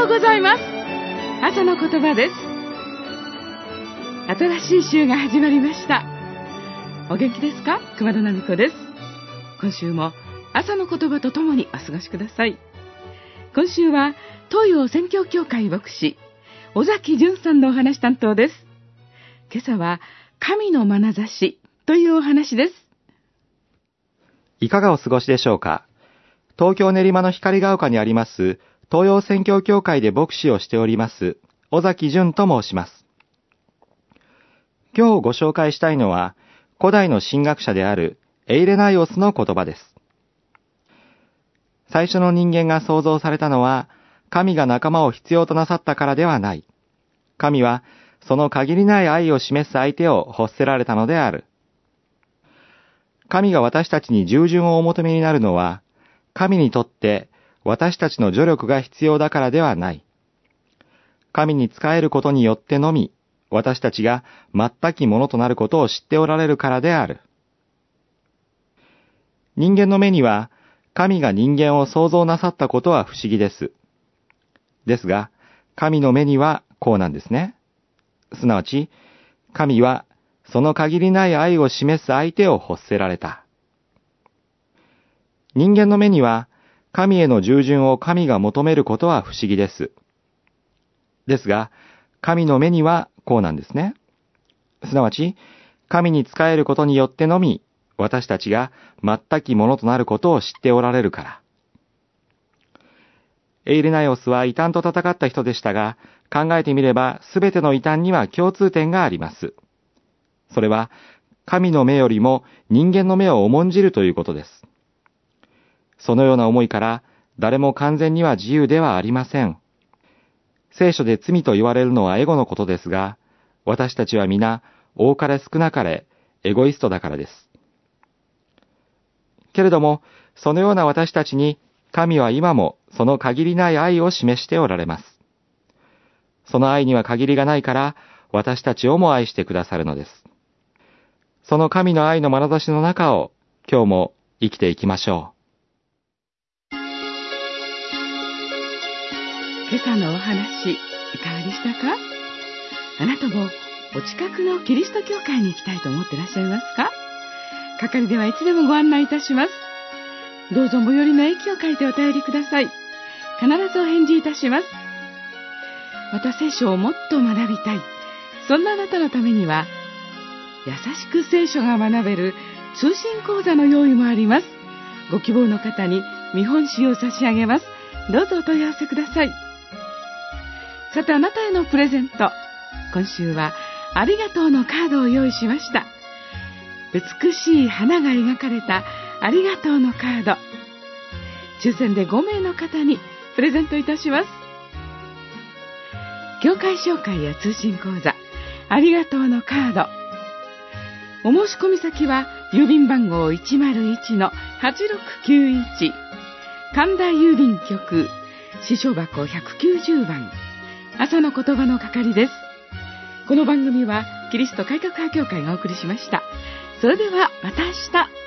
ようございます。朝の言葉です。新しい週が始まりました。お元気ですか？熊田奈美子です。今週も朝の言葉とともにお過ごしください。今週は東洋宣教協会牧師尾崎淳さんのお話担当です。今朝は神の眼差しというお話です。 いかがお過ごしでしょうか。東京練馬の光が丘にあります東洋宣教協会で牧師をしております尾崎淳と申します。今日ご紹介したいのは古代の神学者であるエイレナイオスの言葉です。最初の人間が創造されたのは神が仲間を必要となさったからではない。神はその限りない愛を示す相手を欲せられたのである。神が私たちに従順をお求めになるのは神にとって私たちの助力が必要だからではない。神に仕えることによってのみ、私たちが全きものとなることを知っておられるからである。人間の目には、神が人間を創造なさったことは不思議です。ですが、神の目にはこうなんですね。すなわち、神はその限りない愛を示す相手を欲せられた。人間の目には、神への従順を神が求めることは不思議です。ですが、神の目にはこうなんですね。すなわち、神に仕えることによってのみ、私たちが全きものとなることを知っておられるから。エイレナイオスは異端と戦った人でしたが、考えてみればすべての異端には共通点があります。それは、神の目よりも人間の目を重んじるということです。そのような思いから、誰も完全には自由ではありません。聖書で罪と言われるのはエゴのことですが、私たちは皆、多かれ少なかれ、エゴイストだからです。けれども、そのような私たちに、神は今もその限りない愛を示しておられます。その愛には限りがないから、私たちをも愛してくださるのです。その神の愛の眼差しの中を、今日も生きていきましょう。 今朝のお話、いかがでしたか？あなたもお近くのキリスト教会に行きたいと思っていらっしゃいますか？係ではいつでもご案内いたします。どうぞ最寄りの駅を書いてお便りください。必ずお返事いたします。また聖書をもっと学びたい。そんなあなたのためには、優しく聖書が学べる通信講座の用意もあります。ご希望の方に見本紙を差し上げます。どうぞお問い合わせください。さて、あなたへのプレゼント。今週はありがとうのカードを用意しました。美しい花が描かれたありがとうのカード。抽選で5名の方にプレゼントいたします。教会紹介や通信講座、ありがとうのカード。お申し込み先は郵便番号 101-8691 神田郵便局支所箱190番朝の言葉の係です。この番組はキリスト改革派教会がお送りしました。それではまた明日。